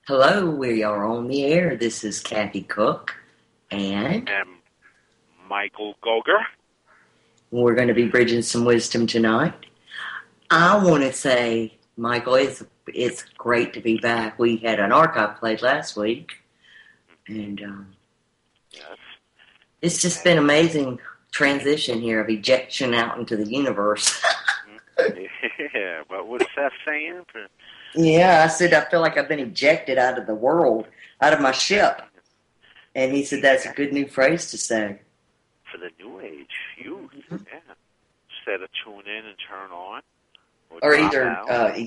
Hello, we are on the air. This is Kathy Cook, and Michael Goger. we're going to be bridging some wisdom tonight. I want to say, Michael, it's great to be back. We had an archive played last week, and Yes. it's just been amazing transition here of ejection out into the universe. Yeah, what was Seth saying? Yeah, I said I feel like I've been ejected out of the world, out of my ship. And he said that's a good new phrase to say. For the new age youth, yeah. Instead of tune in and turn on. Or either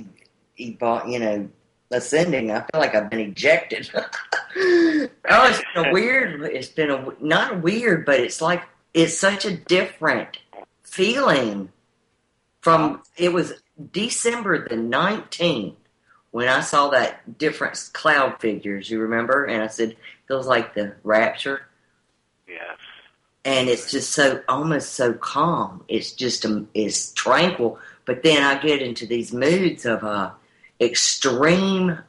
ascending. I feel like I've been ejected. It's been a weird. It's been not weird, but it's like it's such a different feeling. From it was December the 19th when I saw that different cloud figures. You remember? And I said, feels like the rapture. Yes. And it's just so almost so calm. It's just it's tranquil. But then I get into these moods of extreme,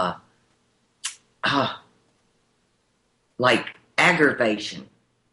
like aggravation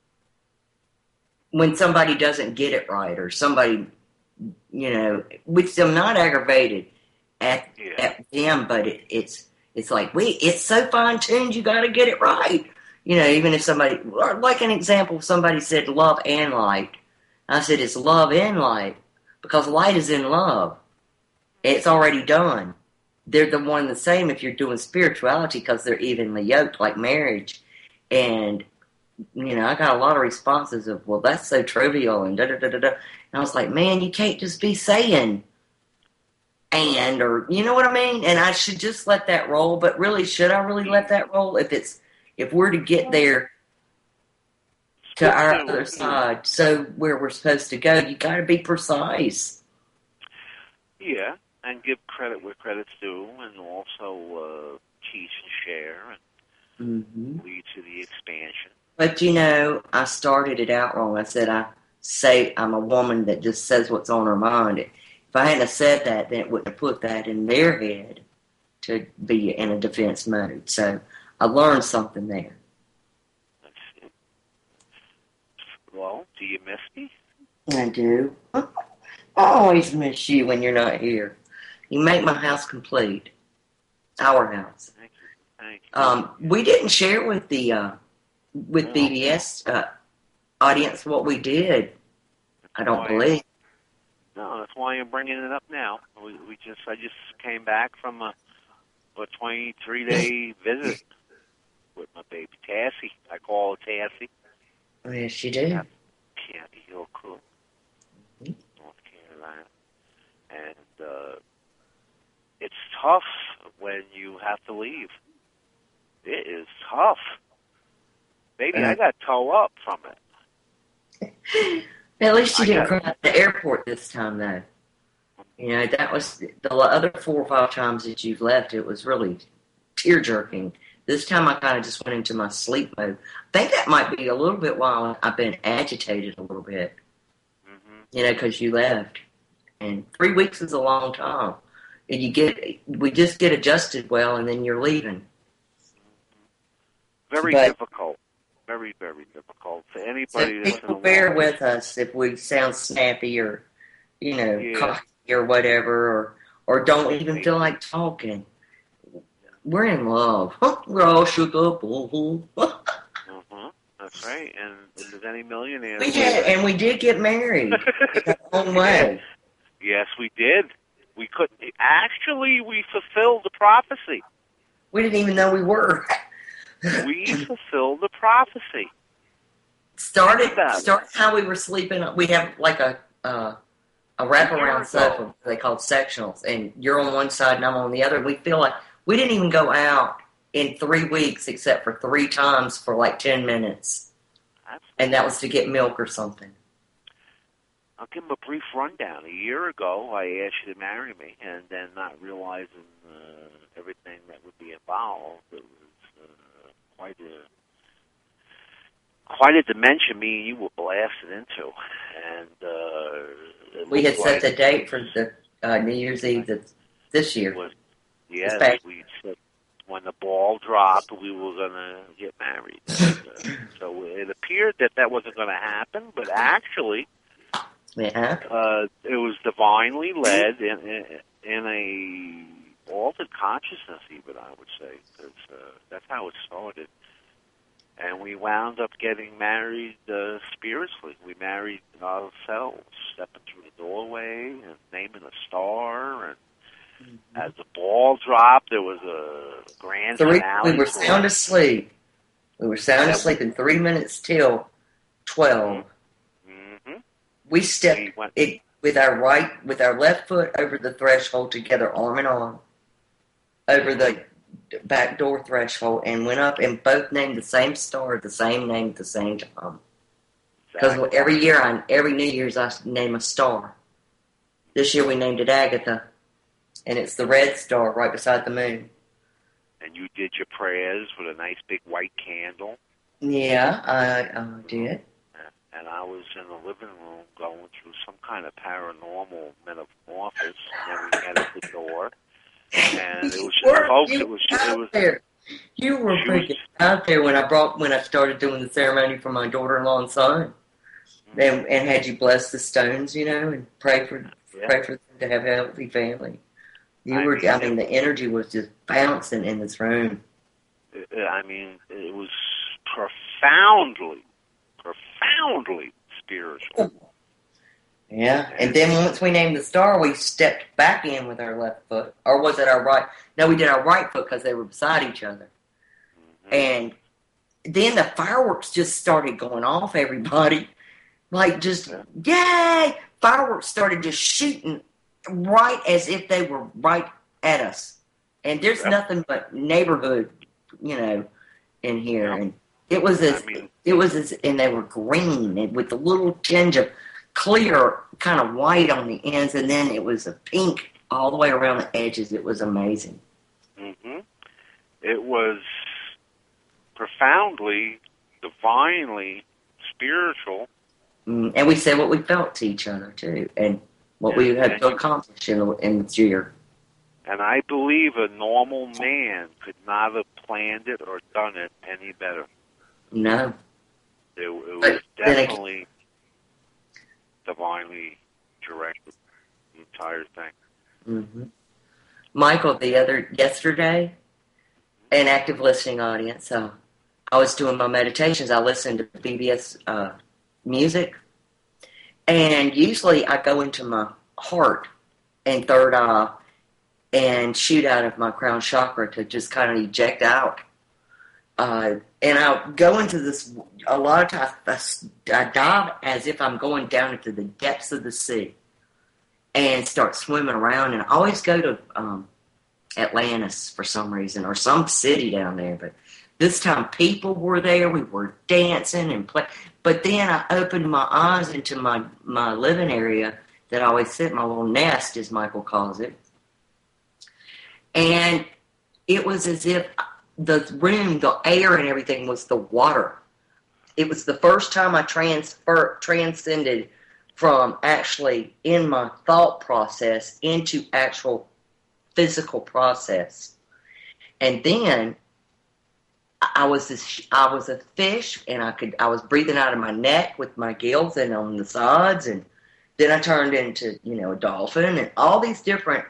when somebody doesn't get it right, or somebody, which I'm not aggravated at them, but it's like it's so fine tuned. You got to get it right. Even if somebody, like an example, somebody said love and light. I said it's love and light because light is in love. It's already done. They're the one and the same if you're doing spirituality because they're evenly yoked like marriage. And, I got a lot of responses of, well, that's so trivial and da-da-da-da-da. And I was like, man, you can't just be saying or, you know what I mean? And I should just let that roll. But really, should I really let that roll? If we're to get there to our other side, so where we're supposed to go, you got to be precise. Yeah, and give credit where credit's due, and also teach and share, and lead to the expansion. But I started it out wrong. I said I'm a woman that just says what's on her mind. If I hadn't said that, then it wouldn't have put that in their head to be in a defense mode. So I learned something there. Well, do you miss me? I do. I always miss you when you're not here. You make my house complete. Our house. Thank you. We didn't share with the BBS audience what we did. I don't believe. No, that's why I'm bringing it up now. I just came back from a 23-day visit with my baby Tassie. I call her Tassie. Oh, yes, you do. Kathy Hillcook, North Carolina. And it's tough when you have to leave. It is tough. Maybe I got toe up from it. At least you didn't cry at the airport this time, though. That was the other 4 or 5 times that you've left. It was really tear-jerking. This time I kind of just went into my sleep mode. I think that might be a little bit while I've been agitated a little bit. Because you left. And 3 weeks is a long time. And we just get adjusted well, and then you're leaving. Very difficult. Very, very difficult for anybody that's people bear with us if we sound snappy or, cocky or whatever, or don't even feel like talking. We're in love. We're all shook up. That's right. And if there's any millionaires... And we did get married in our own way. Yes, we did. We couldn't... Actually, we fulfilled the prophecy. We didn't even know we were. We fulfilled the prophecy. Started how we were sleeping. We have like a wraparound sofa they call sectionals, and you're on one side and I'm on the other. We feel like we didn't even go out in 3 weeks except for 3 times for like 10 minutes. And that was to get milk or something. I'll give him a brief rundown. A year ago, I asked you to marry me, and then not realizing everything that would be involved, it was quite a dimension me and you were blasted into. And we had set the date for the New Year's Eve this year. Yes, we said when the ball dropped, we were going to get married. So it appeared that wasn't going to happen, but actually, it was divinely led in a altered consciousness, even, I would say, because that's how it started. And we wound up getting married spiritually. We married ourselves, stepping through the doorway and naming a star. And as the ball dropped, there was a grand finale. We were sound asleep. We were sound asleep in 3 minutes till 12. Mm-hmm. We stepped with our left foot over the threshold together, arm in arm, over the back door threshold, and went up and both named the same star, the same name at the same time. Because every New Year's, I name a star. This year we named it Agatha, and it's the red star right beside the moon. And you did your prayers with a nice big white candle. Yeah, I did. And I was in the living room going through some kind of paranormal metamorphosis, and then we met at the door. And it was there. You were freaking out there when I started doing the ceremony for my daughter-in-law and son, and had you bless the stones, and pray for them to have a healthy family. The energy was just bouncing in this room. I mean, it was profoundly spiritual. Yeah, and then once we named the star, we stepped back in with our left foot. Or was it our right? No, we did our right foot because they were beside each other. Mm-hmm. And then the fireworks just started going off, everybody. Yay! Fireworks started just shooting right as if they were right at us. And there's nothing but neighborhood, in here. And it was and they were green and with a little tinge of clear, kind of white on the ends, and then it was a pink all the way around the edges. It was amazing. Mm-hmm. It was profoundly, divinely spiritual. And we said what we felt to each other, too, and what we had to accomplish in this year. And I believe a normal man could not have planned it or done it any better. No. It was definitely divinely directed, the entire thing. Mm-hmm. Michael, yesterday, an active listening audience, I was doing my meditations. I listened to BBS music, and usually I go into my heart and third eye and shoot out of my crown chakra to just kind of eject out. And I'll go into this, a lot of times I dive as if I'm going down into the depths of the sea and start swimming around. And I always go to Atlantis for some reason, or some city down there. But this time people were there. We were dancing and playing. But then I opened my eyes into my living area that I always sit, my little nest, as Michael calls it. And it was as if the room, the air and everything was the water. It was the first time I transcended from actually in my thought process into actual physical process. And then I was a fish, and I was breathing out of my neck with my gills and on the sides, and then I turned into a dolphin and all these different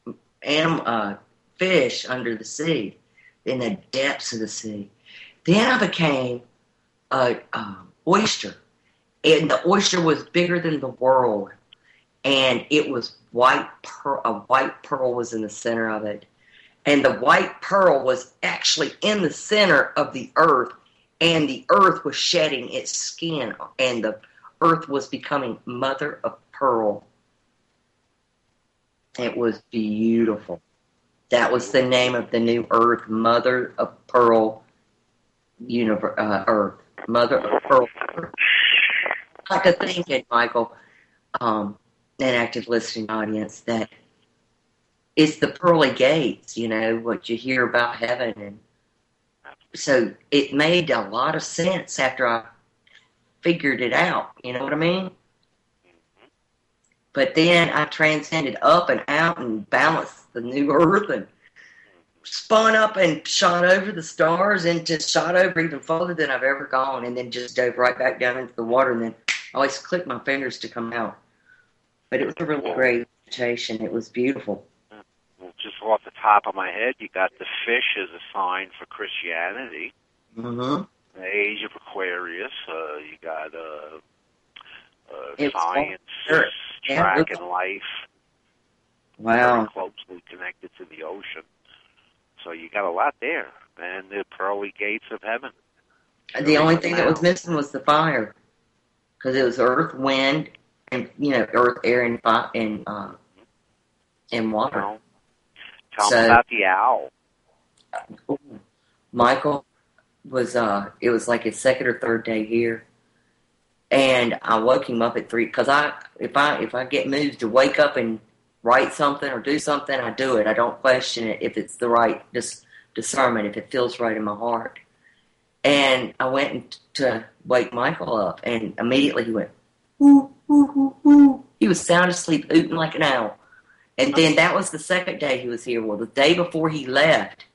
fish under the sea, in the depths of the sea. Then I became a oyster, and the oyster was bigger than the world, and it was white pearl. A white pearl was in the center of it, and the white pearl was actually in the center of the earth, and the earth was shedding its skin, and the earth was becoming mother of pearl. It was beautiful. That was the name of the new earth, Mother of Pearl Earth. Mother of Pearl Earth. I like to think it, Michael, an active listening audience, that it's the pearly gates, what you hear about heaven. And so it made a lot of sense after I figured it out, you know what I mean? But then I transcended up and out and balanced the new earth, and spun up and shot over the stars and just shot over even farther than I've ever gone, and then just dove right back down into the water, and then I always clicked my fingers to come out. But it was a really great meditation. It was beautiful. Well, just off the top of my head, you got the fish as a sign for Christianity. Mm-hmm. The age of Aquarius. You got science, track, and life. Wow. Very closely connected to the ocean. So you got a lot there. And the pearly gates of heaven. The only thing that was missing was the fire. Because it was earth, wind, and, earth, air, and fire, and water. Tell me about the owl. Michael was, it was like his second or third day here. And I woke him up at 3, because if I get moved to wake up and write something or do something, I do it. I don't question it if it's the right discernment, if it feels right in my heart. And I went to wake Michael up, and immediately he went, woo, woo, woo, woo. He was sound asleep, hooting like an owl. And then that was the second day he was here. Well, the day before he left,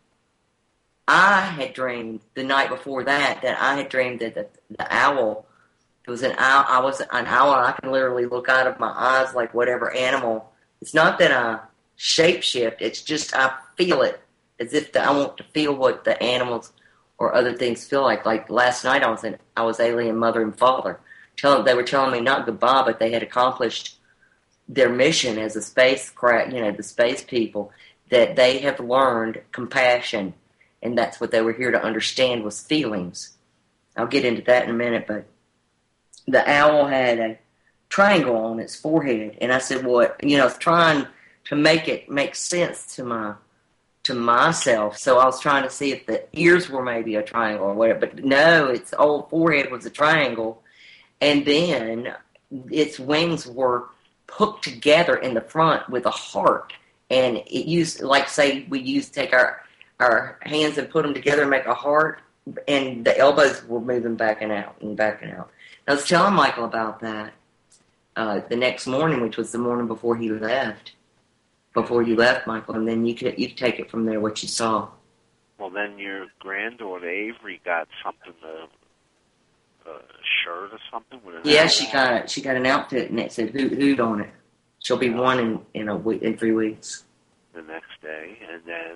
I had dreamed the night before that I had dreamed that the owl, it was an owl. I was an owl, and I can literally look out of my eyes like whatever animal. It's not that I shapeshift. It's just I feel it as if I want to feel what the animals or other things feel like. Like last night, I was alien mother and father. They were telling me not goodbye, but they had accomplished their mission as a spacecraft. The space people, that they have learned compassion, and that's what they were here to understand was feelings. I'll get into that in a minute, but the owl had a triangle on its forehead, and I said, "What?" Trying to make it make sense to myself. So I was trying to see if the ears were maybe a triangle or whatever, but no, its old forehead was a triangle, and then its wings were hooked together in the front with a heart, and it used, like say we used to take our hands and put them together and make a heart, and the elbows were moving back and out and back and out. I was telling Michael about that the next morning, which was the morning before he left. Before you left, Michael, and then you could take it from there, what you saw. Well, then your granddaughter Avery got something, a shirt or something with an owl. She got an outfit, and it said "Hoot" on it. She'll be one in 3 weeks. The next day, and then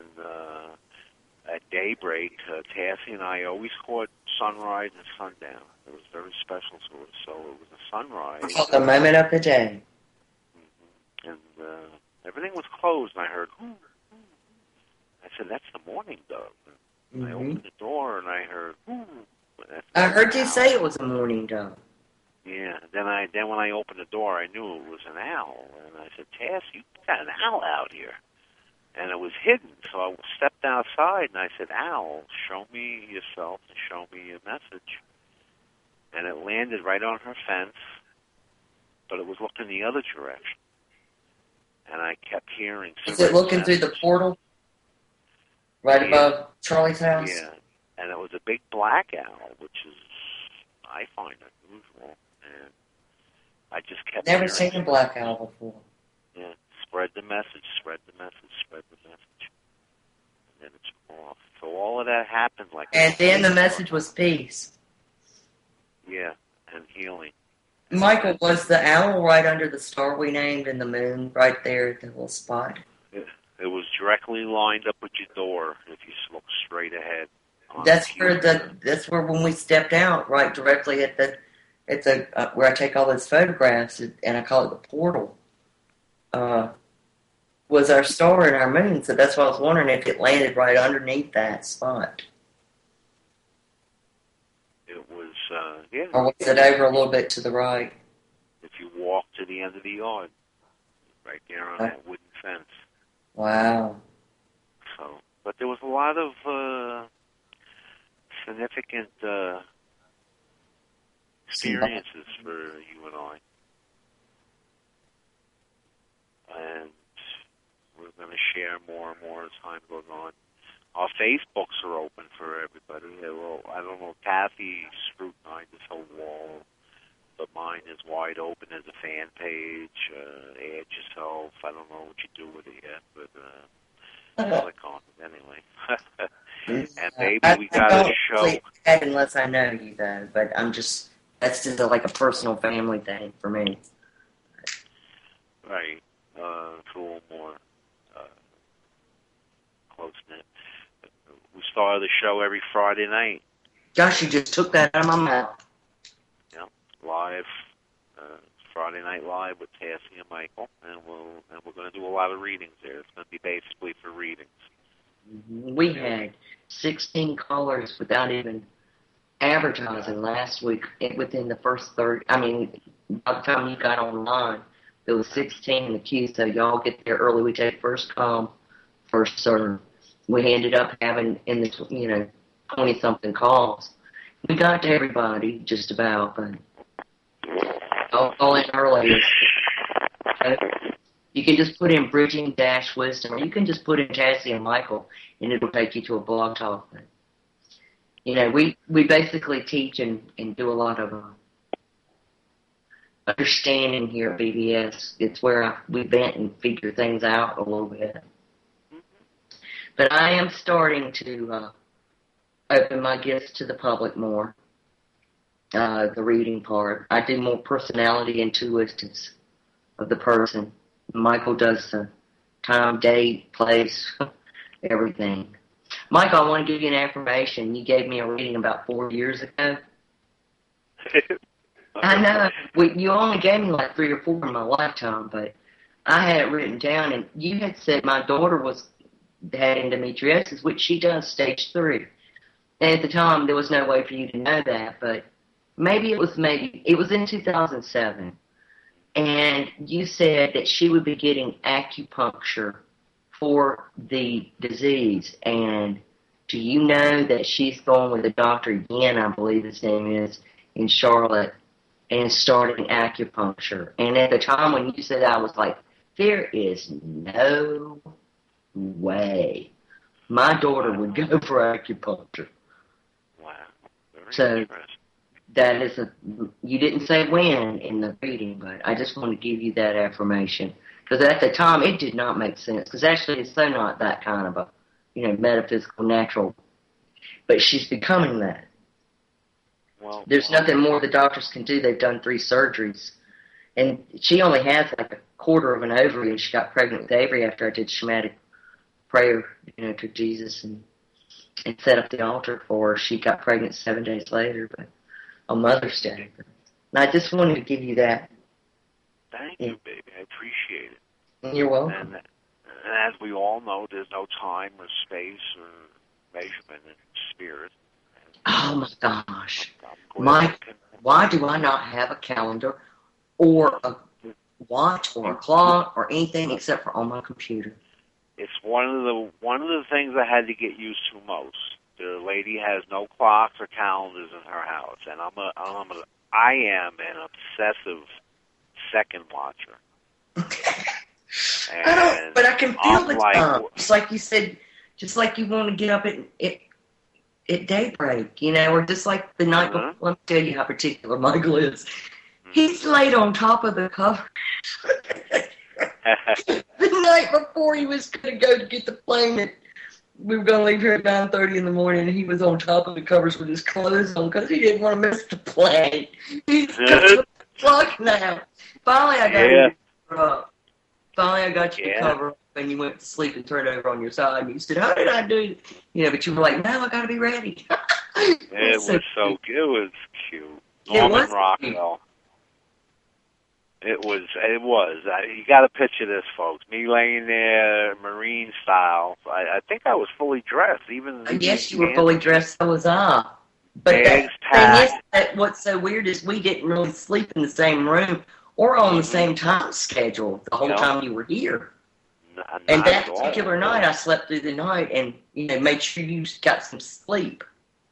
at daybreak, Tassie and I always caught sunrise and sundown. It was very special to us. So it was a sunrise. It's the moment of the day. Mm-hmm. And everything was closed, and I heard, "Ooh, ooh." I said, "That's the mourning dove." And I opened the door, and I heard, "Ooh." I heard you say it was a mourning dove. Yeah. Then when I opened the door, I knew it was an owl, and I said, "Tass, you got an owl out here." And it was hidden, so I stepped outside, and I said, "Owl, show me yourself and show me your message." And it landed right on her fence, but it was looking the other direction. And I kept hearing... Is it looking through the portal? Right above Charlie's house? Yeah. And it was a big black owl, which is, I find, unusual. And I just kept Never seen a black owl before. Yeah. Spread the message, spread the message, spread the message. And then it's off. So all of that happened like... And then the message was peace. Yeah, and healing. Michael, was the owl right under the star we named and the moon right there at the little spot? It was directly lined up with your door if you look straight ahead. That's where when we stepped out, right directly at the where I take all those photographs, and I call it the portal, was our star and our moon. So that's why I was wondering if it landed right underneath that spot. It was, yeah. Or was it over a little bit to the right? If you walk to the end of the yard, right there on that wooden fence. Wow. So, but there was a lot of significant experiences for you and I. And we're going to share more and more as time goes on. Our Facebooks are open for everybody. I don't know, Kathy scrutinized this whole wall, but mine is wide open as a fan page. Add yourself. I don't know what you do with it yet, but click on it anyway. And maybe we got a show. Unless I know you, though, but that's just like a personal family thing for me. Right. It's a little more close-knit. We started the show every Friday night. Gosh, you just took that out of my mouth. Yeah, live, Friday Night Live with Cassie and Michael, and we're going to do a lot of readings there. It's going to be basically for readings. We had 16 callers without even advertising last week. Within the first 30, by the time you got online, there was 16 in the queue, so y'all get there early. We take first come, first serve. We ended up having, 20-something calls. We got to everybody, just about, but all in early. So you can just put in Bridging-Wisdom, or you can just put in Cassie and Michael, and it'll take you to a blog talk. We basically teach and do a lot of understanding here at BBS. It's where we vent and figure things out a little bit. But I am starting to open my gifts to the public more, the reading part. I do more personality intuitives of the person. Michael does the time, date, place, everything. Michael, I want to give you an affirmation. You gave me a reading about 4 years ago. I know. You only gave me like 3 or 4 in my lifetime, but I had it written down, and you had said my daughter had endometriosis, which she does, stage 3. And at the time, there was no way for you to know that, but it was in 2007. And you said that she would be getting acupuncture for the disease. And do you know that she's going with a Dr. Yen, I believe his name is, in Charlotte, and starting acupuncture? And at the time when you said that, I was like, there is no way my daughter would go for acupuncture. Wow. So that is you didn't say when in the reading, but I just want to give you that affirmation. Because at the time, it did not make sense. Because actually, it's so not that kind of a, metaphysical, natural. But she's becoming that. Well, there's nothing more the doctors can do. They've done 3 surgeries. And she only has like a quarter of an ovary, and she got pregnant with Avery after I did shamanic prayer, to Jesus and set up the altar for her. She got pregnant 7 days later, but on Mother's Day. And I just wanted to give you that. Thank you, baby. I appreciate it. You're welcome. And as we all know, there's no time or space or measurement in spirit. Oh, my gosh. Mike, why do I not have a calendar or a watch or a clock or anything except for on my computer? It's one of the things I had to get used to most. The lady has no clocks or calendars in her house, and I am an obsessive second watcher. But I can feel the time. Just like you said, just like you want to get up at daybreak, or just like the night before. Let me tell you how particular Michael is. He's laid on top of the cover. The night before he was going to go to get the plane, and we were going to leave here at 9:30 in the morning, and he was on top of the covers with his clothes on because he didn't want to miss the plane. He's just fuck now. Finally, I got you to cover up. Finally, I got you to cover up, and you went to sleep and turned over on your side, and you said, how did I do? But you were like, no, I got to be ready. It was so cute. It was cute. Norman Rockwell. It was. You got to picture this, folks. Me laying there, Marine style. I think I was fully dressed. Yes, you were fully dressed. So was I. But the thing is, that what's so weird is we didn't really sleep in the same room or on the same time schedule the whole time you were here. And that particular night, I slept through the night and made sure you got some sleep.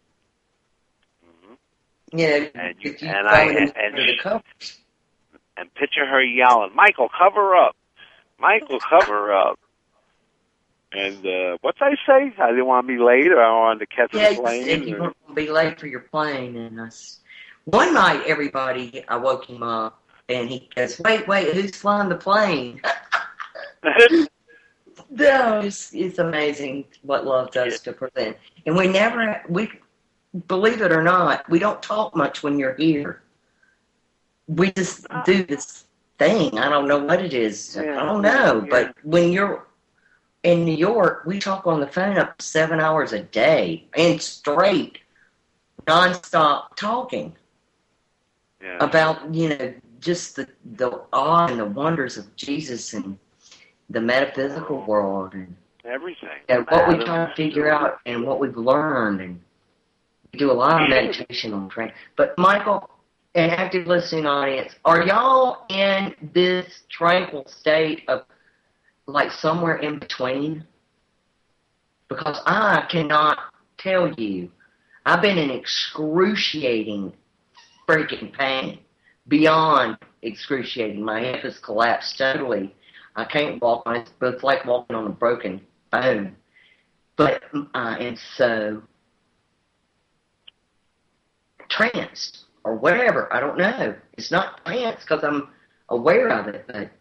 And picture her yelling, Michael, cover up. Michael, cover up. And what'd I say? I didn't want to be late, or I wanted to catch the plane. Yeah, you weren't going to be late for your plane. And one night, I woke him up, and he goes, wait, who's flying the plane? No, it's amazing what love does to present. And we believe it or not, we don't talk much when you're here. We just do this thing. I don't know what it is. I don't know. But when you're in New York, we talk on the phone up to 7 hours a day and straight, nonstop talking about, just the awe and the wonders of Jesus and the metaphysical world and everything. And what we try to figure out and what we've learned. And we do a lot of meditation on training. But Michael, an active listening audience, are y'all in this tranquil state of like somewhere in between? Because I cannot tell you, I've been in excruciating freaking pain, beyond excruciating. My hip has collapsed totally. I can't walk on it, but it's like walking on a broken bone. But I am so tranced. Or whatever, I don't know. It's not trance because I'm aware of it, but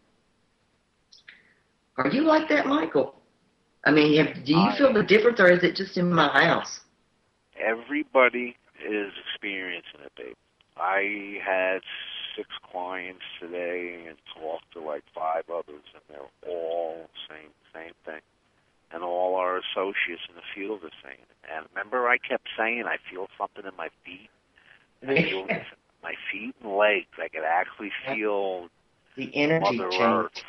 are you like that, Michael? I mean, do you feel the difference, or is it just in my house? Everybody is experiencing it, babe. I had 6 clients today and talked to like 5 others, and they're all saying the same thing. And all our associates in the field are saying it. And remember I kept saying I feel something in my feet? I feel my feet and legs. I could actually feel the energy Mother change. Earth.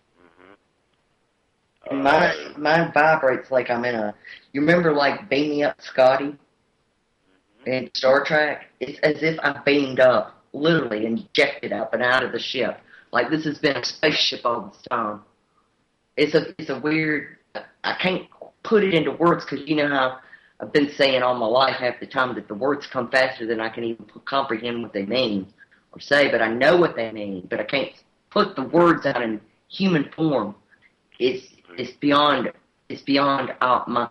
And mine vibrates like I'm in a. You remember like Beam Me Up, Scotty, in Star Trek? It's as if I'm beamed up, literally injected up and out of the ship. Like this has been a spaceship all this time. It's a weird. I can't put it into words because you know how. I've been saying all my life half the time that the words come faster than I can even comprehend what they mean or say, but I know what they mean, but I can't put the words out in human form. It's beyond my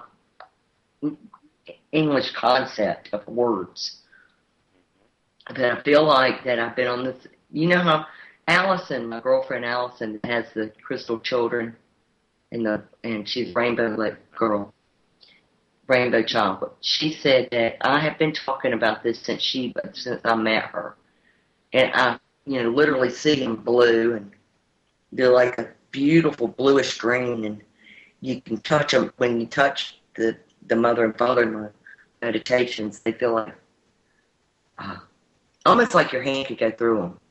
English concept of words. But I feel like that I've been on this, you know how Allison, my girlfriend Allison, has the crystal children and she's Rainbow Child. She said that I have been talking about this since I met her. And I, literally see them blue and they're like a beautiful bluish green, and you can touch them. When you touch the mother and father in my meditations, they feel like, almost like your hand could go through them.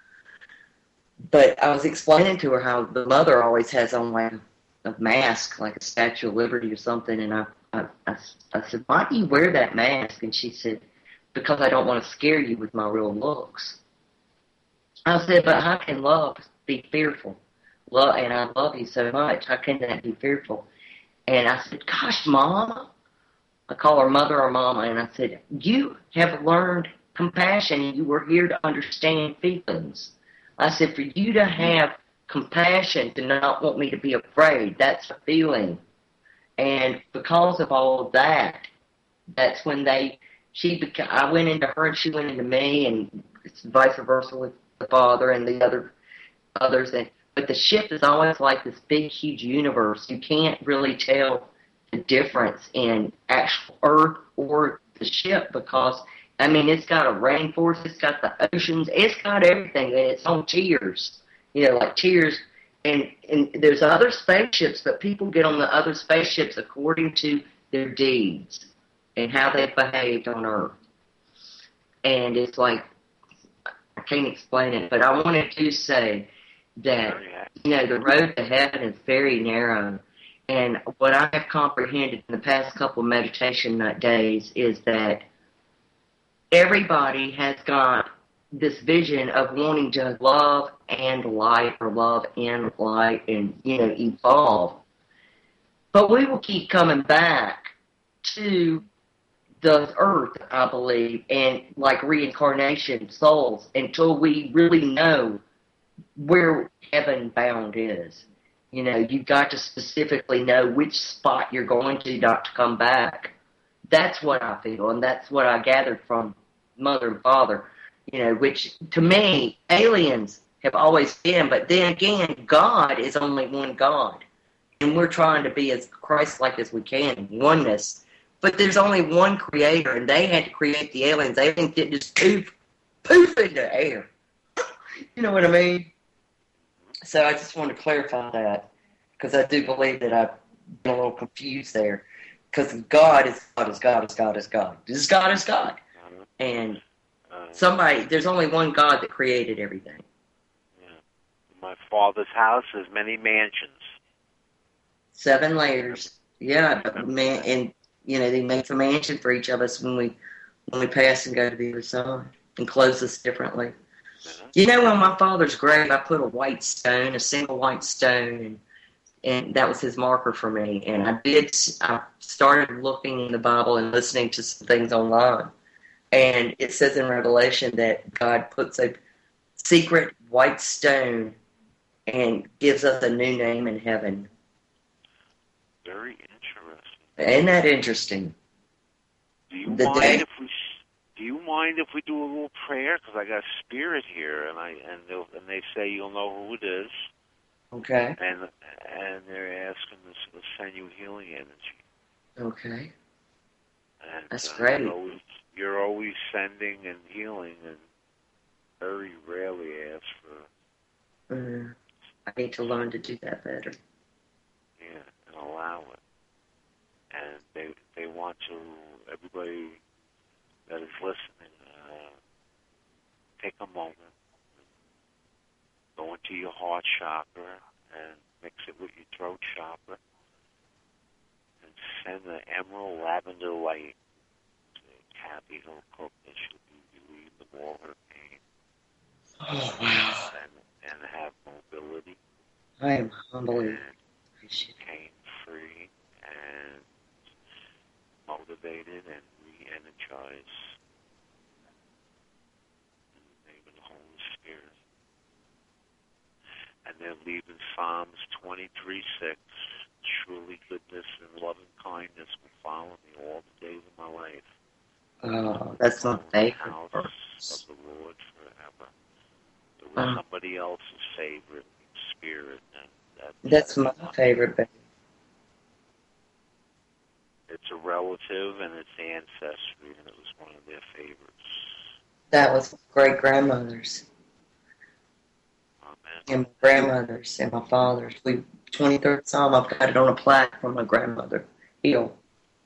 But I was explaining to her how the mother always has on like a mask, like a Statue of Liberty or something, and I said, why do you wear that mask? And she said, because I don't want to scare you with my real looks. I said, but how can love be fearful? And I love you so much. How can that be fearful? And I said, gosh, Mama. I call her Mother or Mama. And I said, you have learned compassion and you were here to understand feelings. I said, for you to have compassion, to not want me to be afraid, that's a feeling. And because of all of that, that's when I went into her and she went into me, and it's vice versa with the father and the others. But the ship is always like this big, huge universe. You can't really tell the difference in actual Earth or the ship because, it's got a rainforest, it's got the oceans, it's got everything, and it's on tiers. Like tiers. And there's other spaceships, but people get on the other spaceships according to their deeds and how they've behaved on Earth. And it's like, I can't explain it, but I wanted to say that, the road to heaven is very narrow. And what I have comprehended in the past couple of meditation days is that everybody has got this vision of wanting to love and light, or love and light, and, evolve. But we will keep coming back to the earth, I believe, and like reincarnation, souls, until we really know where heaven bound is. You've got to specifically know which spot you're going to not to come back. That's what I feel, and that's what I gathered from Mother and Father. Which to me, aliens have always been, but then again, God is only one God. and we're trying to be as Christ-like as we can, oneness. But there's only one creator, and they had to create the aliens. The aliens didn't just poof into the air. You know what I mean? So I just want to clarify that, because I do believe that I've been a little confused there. Because God is God is God is God is God. This God is God. And there's only one God that created everything. Yeah. My Father's house has many mansions. 7 layers. Yeah, and they make a mansion for each of us when we pass and go to the other side, and close us differently. On my father's grave, I put a single white stone, and that was his marker for me. And I started looking in the Bible and listening to some things online. And it says in Revelation that God puts a secret white stone and gives us a new name in heaven. Very interesting. Isn't that interesting? Do you mind if we do a little prayer? Because I got a spirit here, and they say you'll know who it is. Okay. And they're asking us to send you healing energy. Okay. And, that's great. You're always sending and healing, and very rarely ask for. I need to learn to do that better. Yeah, and allow it. And they want to, everybody that is listening, take a moment, go into your heart chakra and mix it with your throat chakra, and send the emerald lavender light to Kathy Hillcook, that she'll be relieved of all her pain. Oh, wow. And have mobility. I am humbly pain-free and motivated and re-energized in the name of the Holy Spirit. And they're leaving Psalms 23:6. Surely goodness and loving kindness will follow me all the days of my life. Oh, that's my favorite. House of the Lord forever. It was somebody else's favorite spirit, and that's my favorite baby. It's a relative and it's ancestry, and it was one of their favorites. That was great grandmothers. Amen. And my grandmothers and my father's. 23rd Psalm, I've got it on a plaque from my grandmother. Hill.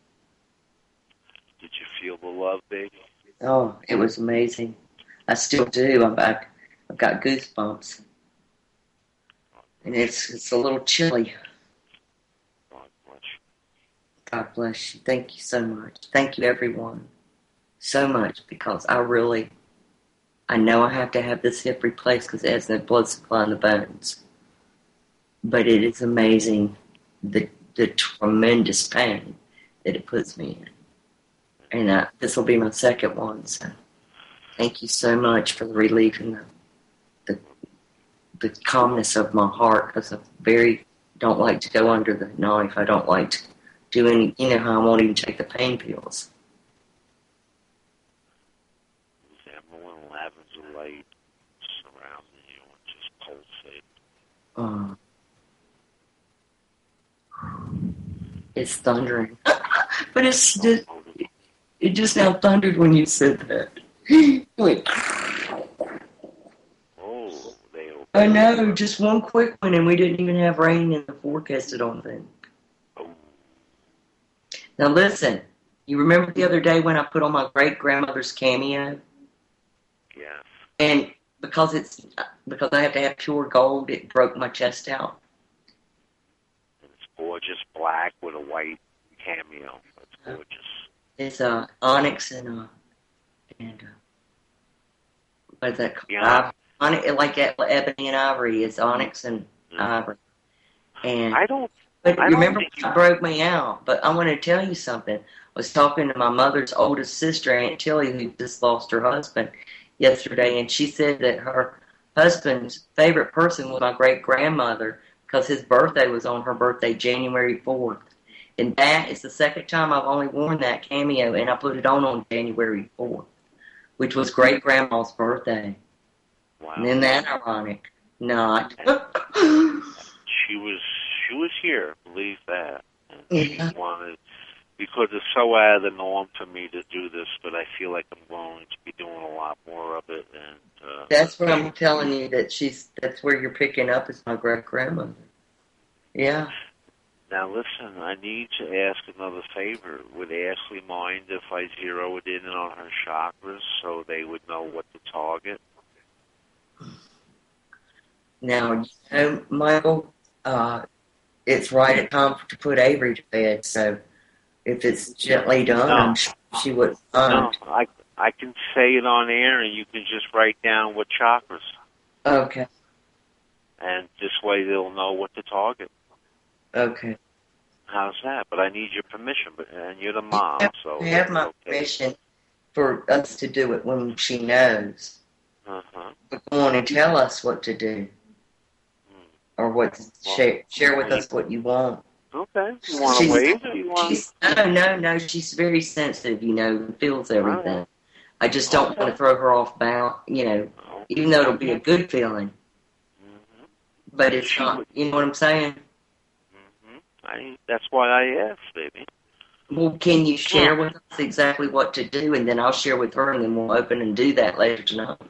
Did you feel the love, baby? Oh, it was amazing. I still do. I've got goosebumps. And it's a little chilly. God bless you. God bless you. Thank you so much. Thank you, everyone, so much, because I know I have to have this hip replaced because it has no blood supply in the bones. But it is amazing the tremendous pain that it puts me in. And this will be my second one, so thank you so much for the relief and the calmness of my heart, because I don't like to go under the knife. I don't like to do any, how I won't even take the pain pills. This emerald and lavender light surrounding you and just pulsate. It's thundering. But it just now thundered when you said that. Like, I know, just one quick one, and we didn't even have rain in the forecast, I don't think. Now listen, you remember the other day when I put on my great-grandmother's cameo? Yeah. And because I have to have pure gold, it broke my chest out. It's gorgeous black with a white cameo. It's gorgeous. It's onyx and what is that called? Yeah. Like ebony and ivory. It's onyx and ivory. And But remember, it broke me out. But I want to tell you something. I was talking to my mother's oldest sister, Aunt Tilly, who just lost her husband yesterday, and she said that her husband's favorite person was my great-grandmother because his birthday was on her birthday, January 4th. And that is the second time I've only worn that cameo, and I put it on January 4th, which was great-grandma's birthday. Wow. And isn't that ironic? Not. she was here, believe that. And she wanted, because it's so out of the norm for me to do this, but I feel like I'm going to be doing a lot more of it. And that's what I'm telling you, that's where you're picking up is my great-grandmother. Yeah. Now listen, I need to ask another favor. Would Ashley mind if I zero it in on her chakras so they would know what to target? Now, Michael, it's right at time to put Avery to bed, so if it's gently done, I'm sure she wouldn't mind. No, I can say it on air, and you can just write down what chakras. Okay. And this way they'll know what to target. Okay. How's that? But I need your permission, and you're the mom, so... I have my permission for us to do it when she knows. Uh-huh. But go on and tell us what to do. Or what share with us what you want. Okay. You want to wait? Or you want... No. She's very sensitive, feels everything. I just don't want to throw her off balance, even though it'll be a good feeling. Mm-hmm. But it's not, you know what I'm saying? Mm-hmm. That's why I asked, baby. Well, can you share with us exactly what to do, and then I'll share with her, and then we'll open and do that later tonight.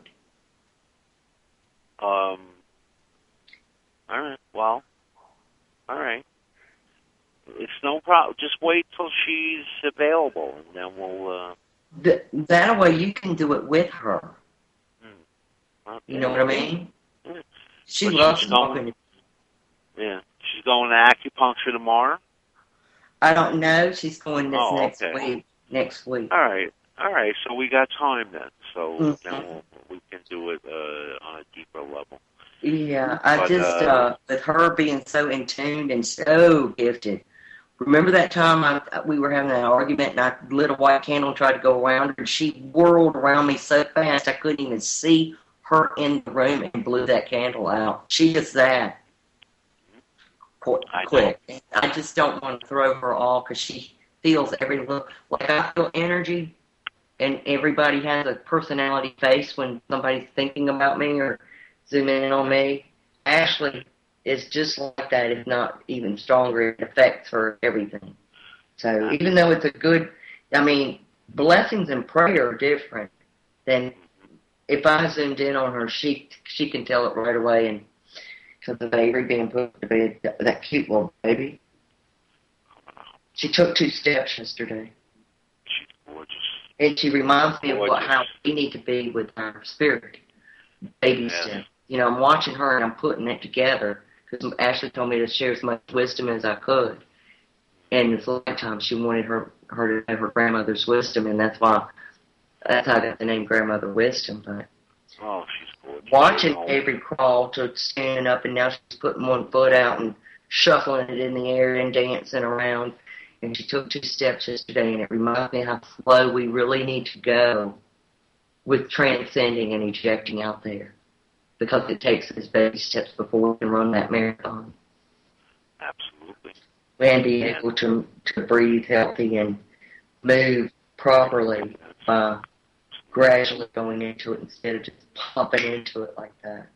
All right. Well, all right. It's no problem. Just wait till she's available, and then we'll... That way you can do it with her. Okay. You know what I mean? Yeah. She loves talking. Yeah. She's going to acupuncture tomorrow? I don't know. She's going next week. All right. So we got time then. So then we can do it on a deeper level. Yeah, with her being so in tune and so gifted. Remember that time we were having an argument and I lit a white candle and tried to go around her and she whirled around me so fast I couldn't even see her in the room and blew that candle out. She is that quick. I just don't want to throw her off because she feels every little, like I feel energy and everybody has a personality face when somebody's thinking about me or zooming in on me. Ashley is just like that, if not even stronger. It affects her everything. So even though it's blessings and prayer are different than if I zoomed in on her, she can tell it right away. And because of Avery being put to bed, that cute little baby. She took 2 steps yesterday. She's gorgeous. And she reminds me of how we need to be with our spirit. Baby steps. I'm watching her and I'm putting it together because Ashley told me to share as much wisdom as I could. And this lifetime, she wanted her to have her grandmother's wisdom, and that's how I got the name Grandmother Wisdom. But she's gorgeous. Watching Avery crawl to standing up, and now she's putting one foot out and shuffling it in the air and dancing around. And she took 2 steps yesterday, and it reminds me how slow we really need to go with transcending and ejecting out there. Because it takes those baby steps before we can run that marathon. Absolutely. And be able to breathe healthy and move properly by gradually going into it instead of just popping into it like that.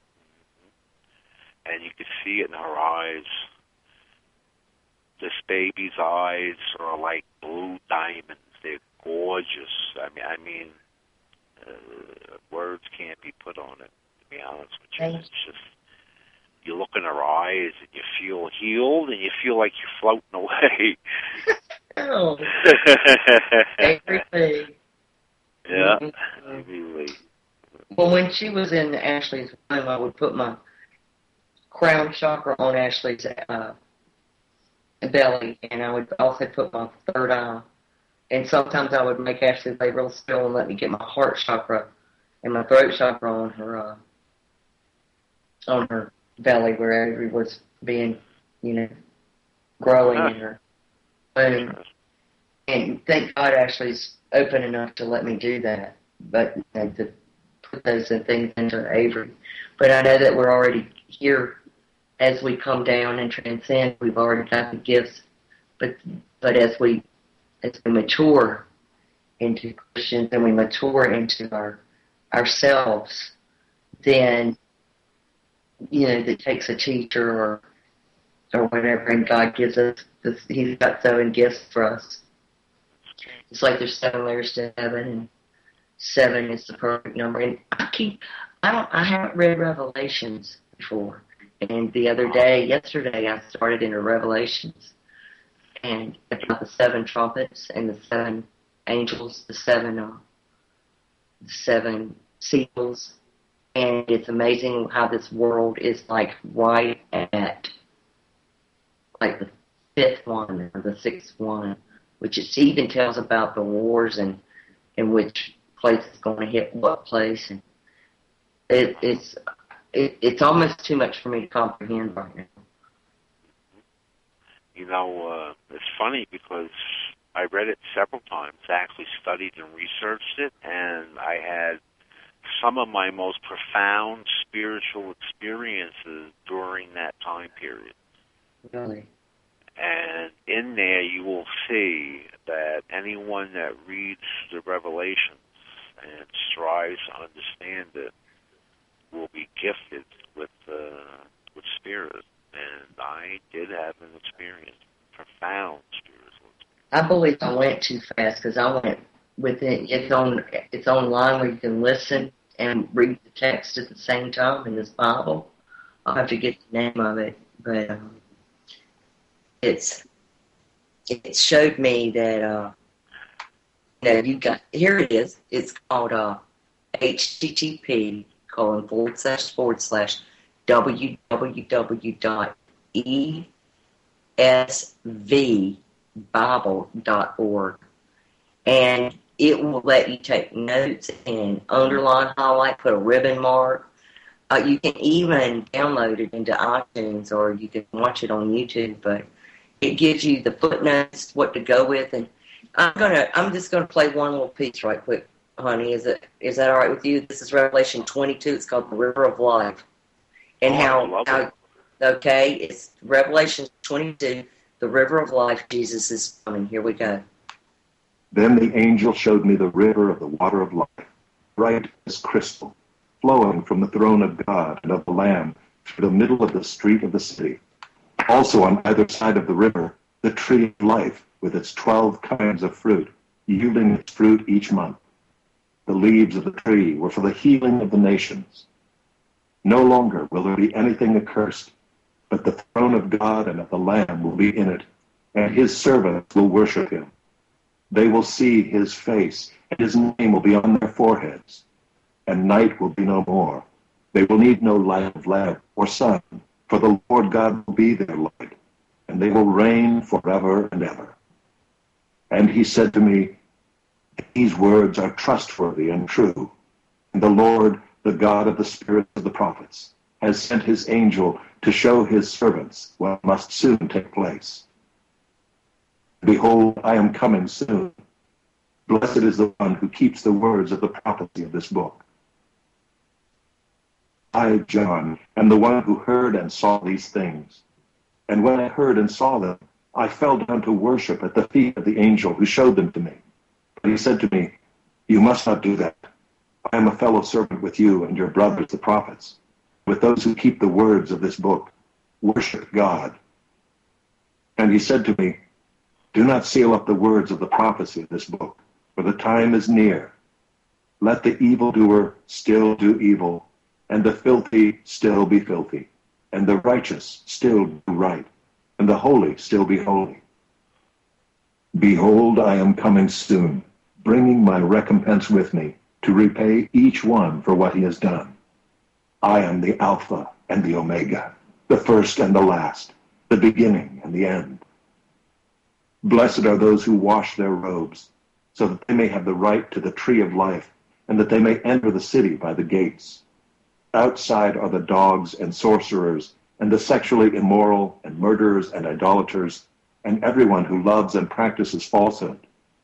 And you can see it in her eyes. This baby's eyes are like blue diamonds. They're gorgeous. I mean, words can't be put on it. To be honest with you, it's just you look in her eyes and you feel healed and you feel like you're floating away. Oh, everything. Yeah, really. Well, when she was in Ashley's room, I would put my crown chakra on Ashley's belly, and I would also put my third eye. And sometimes I would make Ashley lay real still and let me get my heart chakra and my throat chakra on her belly where Avery was being, growing in her womb. And thank God Ashley's open enough to let me do that, but to put those things into Avery. But I know that we're already here as we come down and transcend. We've already got the gifts, but as we mature into Christians and we mature into ourselves, then, it takes a teacher or or whatever, and God gives us He's got 7 gifts for us. It's like there's 7 layers to heaven, and 7 is the perfect number. And I haven't read Revelations before, and yesterday, I started into Revelations, and about the 7 trumpets and the 7 angels, the 7 seals, and it's amazing how this world is like right at like the 5th one or the 6th one, which it even tells about the wars and in which place is going to hit what place, and it's almost too much for me to comprehend right now. You know, it's funny because I read it several times, actually studied and researched it, and I had some of my most profound spiritual experiences during that time period. Really? And in there you will see that anyone that reads the Revelations and strives to understand it will be gifted with spirit. And I did have an experience, profound spiritual experience. I believe I went too fast because I went with it. It's online where you can listen and read the text at the same time in this Bible. I'll have to get the name of it, but it showed me that you got, here it is. It's called http://www.esvbible.org, and it will let you take notes and underline, highlight, put a ribbon mark. You can even download it into iTunes, or you can watch it on YouTube, but it gives you the footnotes, what to go with, and I'm just gonna play one little piece right quick, honey. Is that all right with you? This is Revelation 22. It's called the River of Life, and okay, it's Revelation 22, the River of Life. Jesus is coming. Here we go. Then the angel showed me the river of the water of life, bright as crystal, flowing from the throne of God and of the Lamb through the middle of the street of the city. Also on either side of the river, the tree of life with its 12 kinds of fruit, yielding its fruit each month. The leaves of the tree were for the healing of the nations. No longer will there be anything accursed, but the throne of God and of the Lamb will be in it, and his servants will worship him. They will see his face, and his name will be on their foreheads, and night will be no more. They will need no light of lamp or sun, for the Lord God will be their light, and they will reign forever and ever. And he said to me, these words are trustworthy and true, and the Lord, the God of the spirits of the prophets, has sent his angel to show his servants what must soon take place. Behold, I am coming soon. Blessed is the one who keeps the words of the prophecy of this book. I, John, am the one who heard and saw these things. And when I heard and saw them, I fell down to worship at the feet of the angel who showed them to me. But he said to me, you must not do that. I am a fellow servant with you and your brothers the prophets, with those who keep the words of this book. Worship God. And he said to me, do not seal up the words of the prophecy of this book, for the time is near. Let the evildoer still do evil, and the filthy still be filthy, and the righteous still do right, and the holy still be holy. Behold, I am coming soon, bringing my recompense with me, to repay each one for what he has done. I am the Alpha and the Omega, the first and the last, the beginning and the end. Blessed are those who wash their robes, so that they may have the right to the tree of life, and that they may enter the city by the gates. Outside are the dogs and sorcerers, and the sexually immoral, and murderers and idolaters, and everyone who loves and practices falsehood.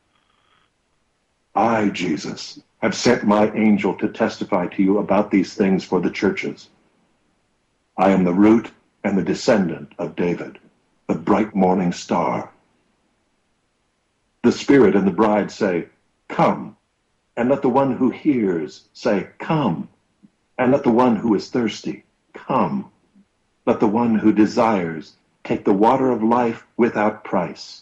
I, Jesus, have sent my angel to testify to you about these things for the churches. I am the root and the descendant of David, the bright morning star. The Spirit and the bride say, come, and let the one who hears say, come, and let the one who is thirsty, come. Let the one who desires take the water of life without price.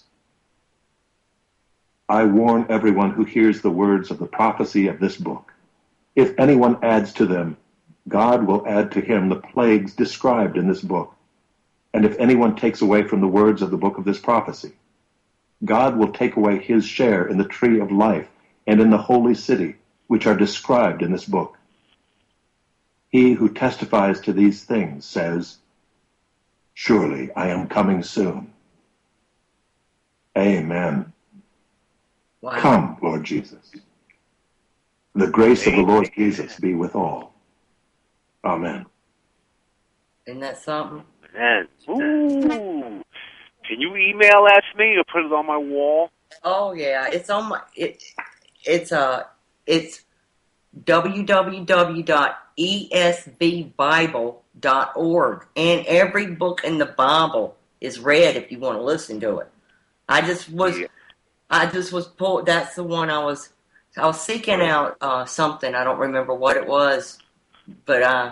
I warn everyone who hears the words of the prophecy of this book. If anyone adds to them, God will add to him the plagues described in this book. And if anyone takes away from the words of the book of this prophecy, God will take away his share in the tree of life and in the holy city, which are described in this book. He who testifies to these things says, surely I am coming soon. Amen. Wow. Come, Lord Jesus. The grace of the Lord Jesus be with all. Amen. Isn't that something? Man. Ooh. Can you email that to me or put it on my wall? Oh yeah, it's on my it's www.esvbible.org, and every book in the Bible is read if you want to listen to it. I just was pulled. That's the one I was seeking out something. I don't remember what it was, but I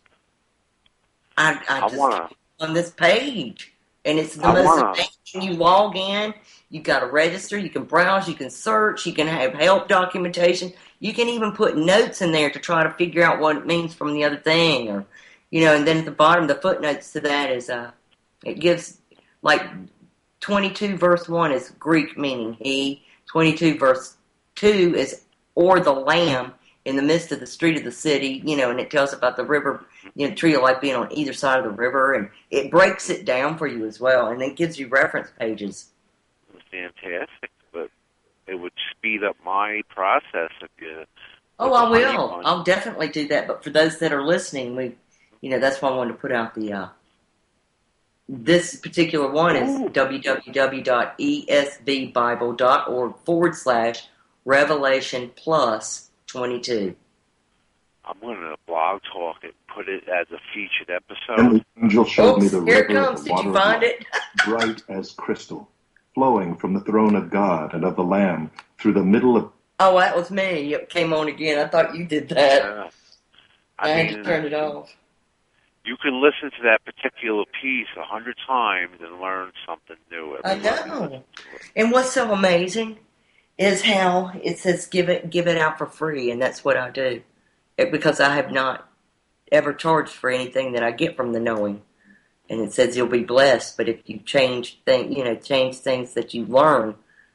just on this page, and it's the most amazing. You log in, you got to register, you can browse, you can search, you can have help documentation. You can even put notes in there to try to figure out what it means from the other thing, or and then at the bottom, the footnotes to that is it gives like 22 verse 1 is Greek meaning he, 22 verse 2 is or the lamb in the midst of the street of the city, and it tells about the river, tree of life being on either side of the river, and it breaks it down for you as well, and it gives you reference pages. Fantastic, but it would speed up my process if you... Oh, I will. I'll definitely do that, but for those that are listening, that's why I wanted to put out the... This particular one is www.esvbible.org/Revelation plus 22. I'm going to blog talk it, put it as a featured episode. And the angel showed me the here river it comes. of the Did water you find of life, it? bright as crystal, flowing from the throne of God and of the Lamb through the middle of... Oh, that was me. It came on again. I thought you did that. I had to turn it off. You can listen to that particular piece 100 times and learn something new. I know. And what's so amazing is how it says give it out for free, and that's what I do. Because I have not ever charged for anything that I get from the knowing. And it says you'll be blessed, but if you change things that you learn,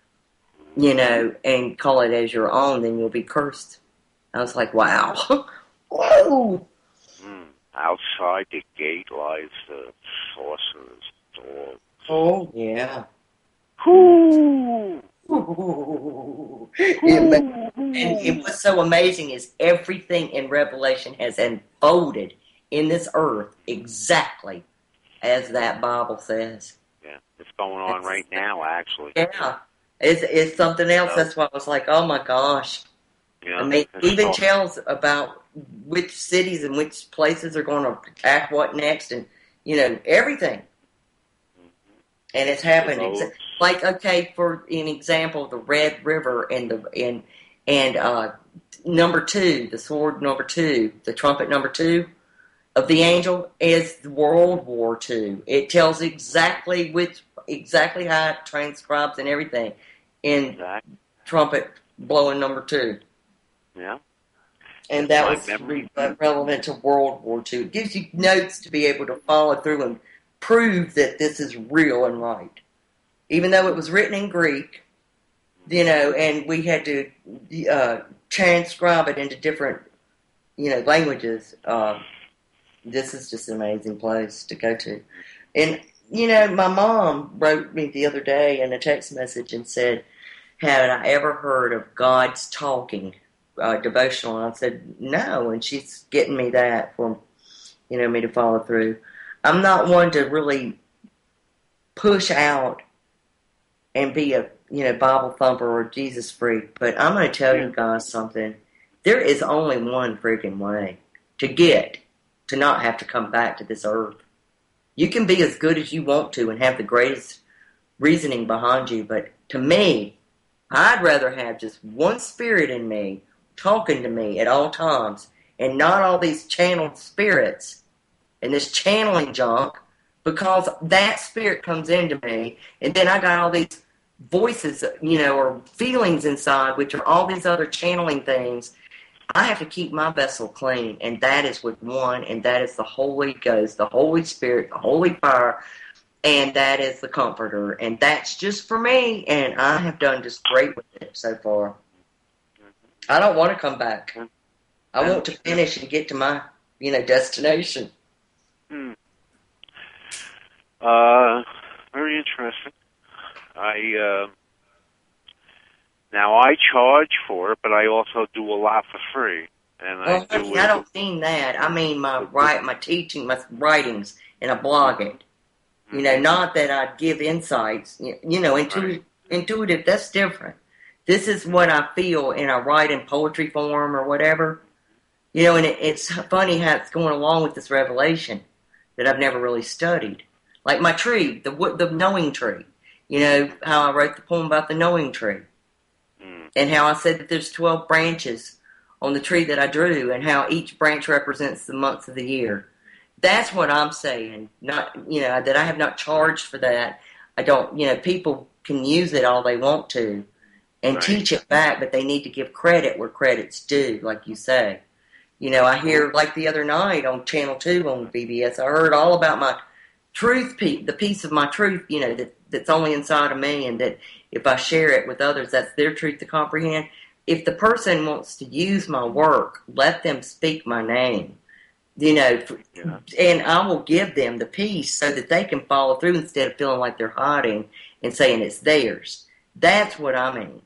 and call it as your own, then you'll be cursed. I was like, wow. Whoa! Outside the gate lies the sorcerer's dog. Oh, yeah. Ooh. And what's so amazing is everything in Revelation has unfolded in this earth exactly as that Bible says. Yeah, it's going on right now, actually. Yeah, it's something else. That's why I was like, oh my gosh. Yeah, I mean, even tells about which cities and which places are going to attack what next, and everything. And it's happening. Like, okay, for an example, the Red River and number 2, the sword number 2, the trumpet number 2 of the angel is World War II. It tells exactly how it transcribes and everything in trumpet blowing number 2. Yeah. And that was relevant to World War II. It gives you notes to be able to follow through and prove that this is real and right. Even though it was written in Greek, and we had to transcribe it into different, languages. This is just an amazing place to go to. And, my mom wrote me the other day in a text message and said, had I ever heard of God's talking devotional? And I said, no. And she's getting me that for, me to follow through. I'm not one to really push out and be a, Bible thumper or Jesus freak, but I'm going to tell you guys something. There is only one freaking way to not have to come back to this earth. You can be as good as you want to and have the greatest reasoning behind you, but to me, I'd rather have just one spirit in me talking to me at all times and not all these channeled spirits and this channeling junk because that spirit comes into me, and then I got all these voices, or feelings inside, which are all these other channeling things. I have to keep my vessel clean, and that is with one, and that is the Holy Ghost, the Holy Spirit, the Holy Fire, and that is the Comforter, and that's just for me, and I have done just great with it so far. I don't want to come back. I want to finish and get to my, destination. Very interesting. Now I charge for it, but I also do a lot for free. And I don't mean that. I mean my teaching, my writings, and I blog it. Not that I give insights. Intuitive. That's different. This is what I feel, and I write in poetry form or whatever. And it's funny how it's going along with this revelation that I've never really studied. Like my tree, the knowing tree. How I wrote the poem about the knowing tree. And how I said that there's 12 branches on the tree that I drew, and how each branch represents the months of the year. That's what I'm saying. Not, that I have not charged for that. I don't, people can use it all they want to and teach it back, but they need to give credit where credit's due, like you say. I hear, like the other night on Channel 2 on BBS, I heard all about my truth, the piece of my truth, that's only inside of me, and that if I share it with others, that's their truth to comprehend. If the person wants to use my work, let them speak my name, and I will give them the piece so that they can follow through instead of feeling like they're hiding and saying it's theirs. That's what I mean,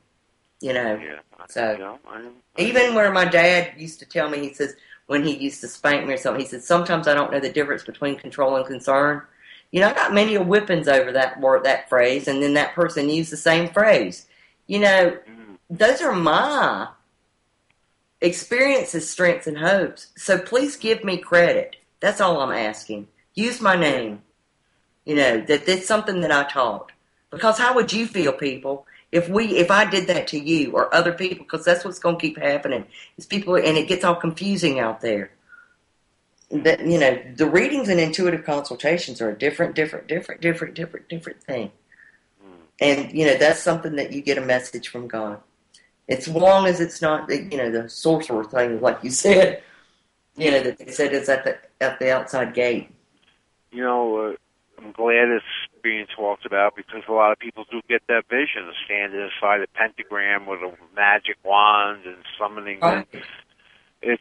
So even where my dad used to tell me, he says, when he used to spank me or something, he said, sometimes I don't know the difference between control and concern. I got many whippings over that word, that phrase, and then that person used the same phrase. Those are my experiences, strengths, and hopes. So please give me credit. That's all I'm asking. Use my name. That's something that I taught. Because how would you feel, people, if I did that to you or other people? Because that's what's going to keep happening. Is people, and it gets all confusing out there. That the readings and intuitive consultations are a different thing. And that's something that you get a message from God. As long as it's not the sorcerer thing, like you said, that they said it's at the outside gate. I'm glad it's being talked about, because a lot of people do get that vision of standing inside a pentagram with a magic wand and summoning them. It's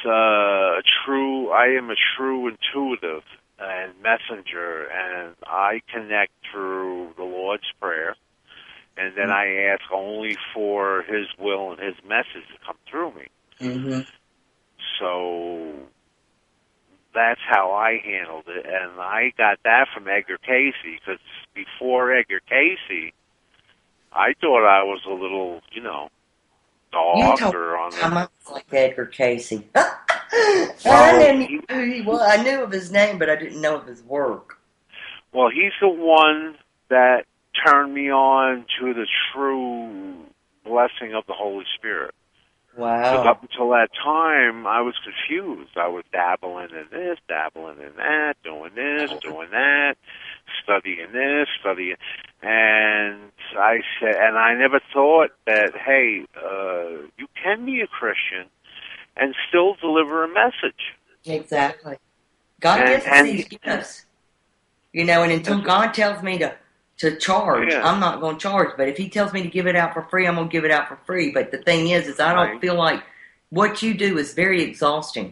I am a true intuitive and messenger, and I connect through the Lord's Prayer, and then I ask only for His will and His message to come through me. Mm-hmm. So that's how I handled it, and I got that from Edgar Cayce, because before Edgar Cayce, I thought I was a little, darker on I'm like Edgar Cayce. Well, I knew who he was. I knew of his name, but I didn't know of his work. Well, he's the one that turned me on to the true blessing of the Holy Spirit. Wow. Because up until that time, I was confused. I was dabbling in this, dabbling in that, doing this, doing that, studying this, studying. And I said, and I never thought that, hey, you can be a Christian and still deliver a message. Exactly. God gives us these gifts. And until God tells me to charge, I'm not going to charge. But if He tells me to give it out for free, I'm going to give it out for free. But the thing is I don't feel like what you do is very exhausting.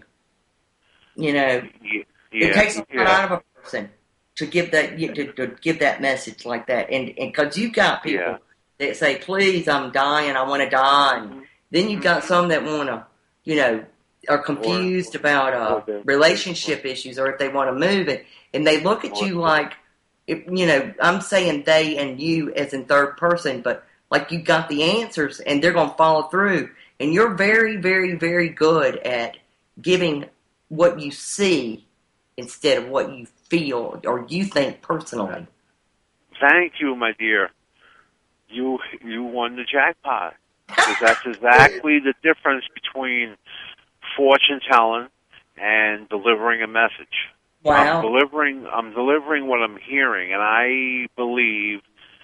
It takes a lot out of a person to give that to give that message like that. And because you've got people that say, please, I'm dying, I want to die. And then you've got some that want to, are confused about relationship issues, or if they want to move it, and they look at you like, I'm saying they and you as in third person, but like you got the answers, and they're going to follow through. And you're very, very, very good at giving what you see instead of what you feel or you think personally. Thank you, my dear. You won the jackpot. Because that's exactly the difference between fortune telling and delivering a message. Wow. I'm delivering what I'm hearing, and I believe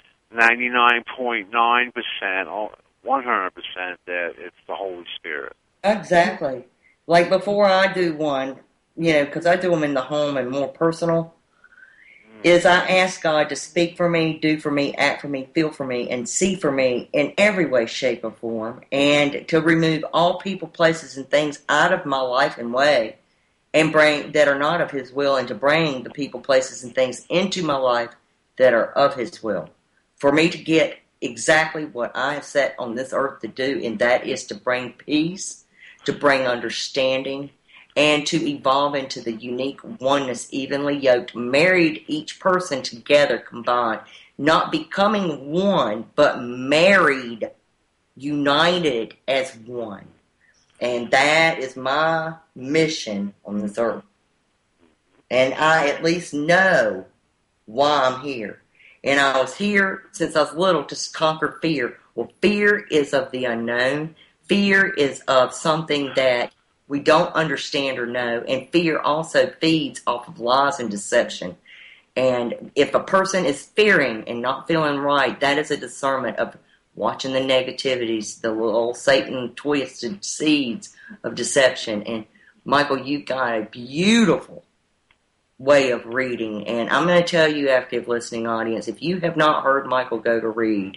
99.9%, 100% that it's the Holy Spirit. Exactly. Like before I do one, because I do them in the home and more personal, is I ask God to speak for me, do for me, act for me, feel for me, and see for me in every way, shape, or form, and to remove all people, places, and things out of my life and way, and bring that are not of His will, and to bring the people, places, and things into my life that are of His will. For me to get exactly what I have set on this earth to do, and that is to bring peace, to bring understanding, and to evolve into the unique oneness, evenly yoked, married each person together combined, not becoming one, but married, united as one. And that is my mission on this earth. And I at least know why I'm here. And I was here since I was little to conquer fear. Well, fear is of the unknown. Fear is of something that we don't understand or know. And fear also feeds off of lies and deception. And if a person is fearing and not feeling right, that is a discernment of watching the negativities, the little Satan twisted seeds of deception. And Michael, you got a beautiful way of reading. And I'm going to tell you, active listening audience, if you have not heard Michael Goger read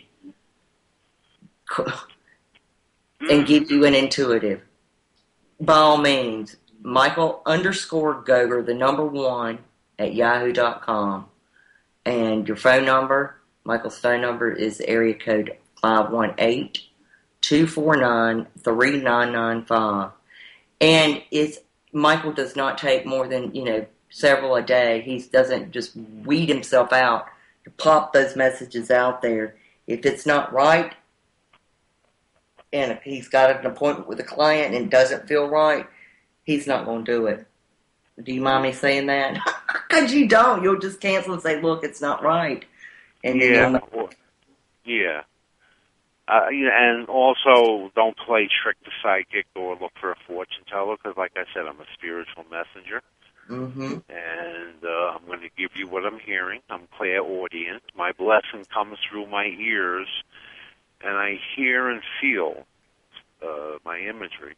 and give you an intuitive, by all means, Michael_Goger, the number 1 at yahoo.com. And your phone number, Michael's phone number is area code 518-249-3995. And Michael does not take more than, several a day. He doesn't just weed himself out to pop those messages out there. If it's not right, and if he's got an appointment with a client and doesn't feel right, he's not going to do it. Do you mind me saying that? Because you don't. You'll just cancel and say, look, it's not right. And then and also don't play trick the psychic or look for a fortune teller, because like I said, I'm a spiritual messenger. Mm-hmm. And I'm going to give you what I'm hearing. I'm clairaudient. My blessing comes through my ears, and I hear and feel my imagery.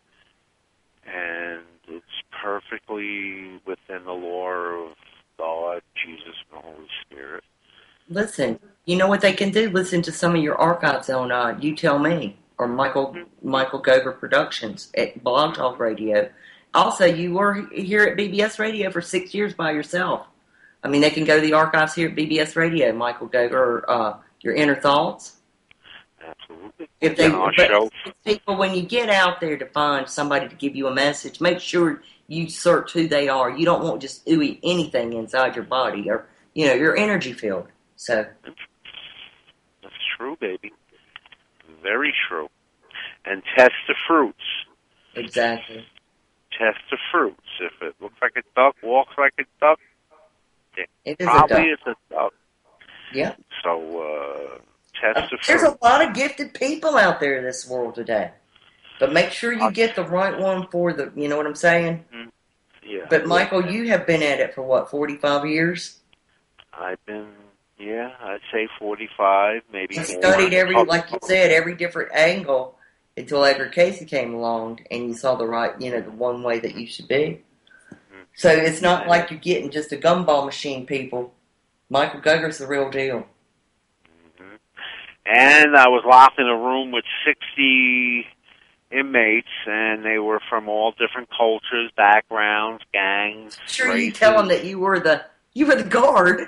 And it's perfectly within the lore of God, Jesus, and the Holy Spirit. Listen, you know what they can do? Listen to some of your archives on You Tell Me or Michael Goger Productions at Blog Talk Radio. Also, you were here at BBS Radio for 6 years by yourself. I mean, they can go to the archives here at BBS Radio, Michael Goger, your inner thoughts. Absolutely. If people, when you get out there to find somebody to give you a message, make sure you search who they are. You don't want just ooey anything inside your body or, your energy field. So that's true, baby. Very true. And test the fruits. Exactly. Test the fruits. If it looks like a duck, walks like a duck, it is probably it's a duck. Yeah. So test the fruits. There's a lot of gifted people out there in this world today. But make sure you get the right one for the, you know what I'm saying? Mm-hmm. Yeah. But Michael, you have been at it for what, 45 years? I've been, I'd say 45, maybe more. You studied like you said, every different angle until Edgar Casey came along and you saw the right, the one way that you should be. Mm-hmm. So it's not like you're getting just a gumball machine, people. Michael Goger's the real deal. Mm-hmm. And I was locked in a room with 60 inmates, and they were from all different cultures, backgrounds, gangs. Sure, races. You tell them that you were the guard.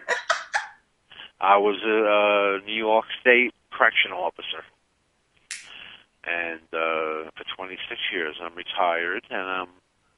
I was a New York State correctional officer, and for 26 years I'm retired, and I'm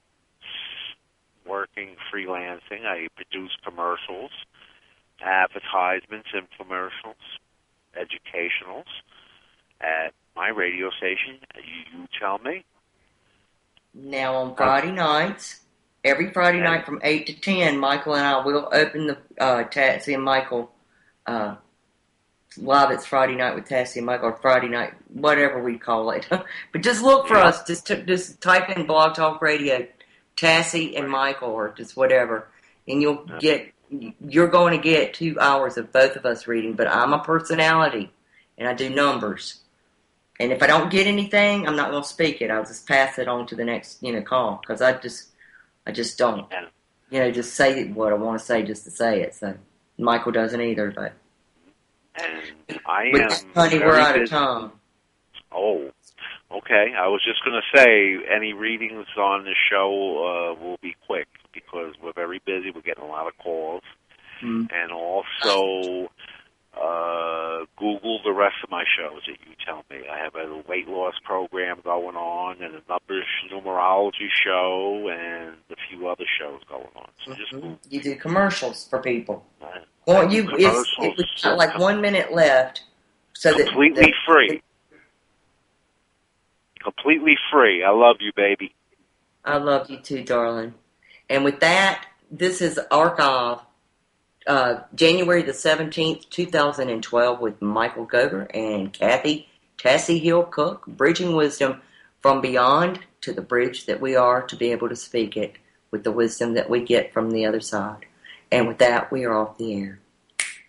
working freelancing. I produce commercials, advertisements, infomercials, educationals at my radio station. You tell me. Now on Friday nights, every Friday night from 8 to 10, Michael and I will open the Tatsy and Michael live. It's Friday night with Tatsy and Michael, or Friday night, whatever we call it. But just look for us. Just type in Blog Talk Radio, Tatsy and Michael, or just whatever. and you're going to get 2 hours of both of us reading, but I'm a personality, and I do numbers. And if I don't get anything, I'm not going to speak it. I'll just pass it on to the next, call, because I just don't, just say what I want to say just to say it. So Michael doesn't either, but. And I am. Honey, we're out of time. Oh, okay. I was just going to say any readings on the show will be quick because we're very busy. We're getting a lot of calls, and also. Google the rest of my shows that you tell me. I have a weight loss program going on and a numerology show and a few other shows going on. So just you do commercials for people. Well, it's like 1 minute left. So completely free. Completely free. I love you, baby. I love you too, darling. And with that, this is Archive. January the 17th, 2012, with Michael Goger and Kathy Tassie Hill Cook, bridging wisdom from beyond to the bridge that we are to be able to speak it with the wisdom that we get from the other side. And with that, we are off the air.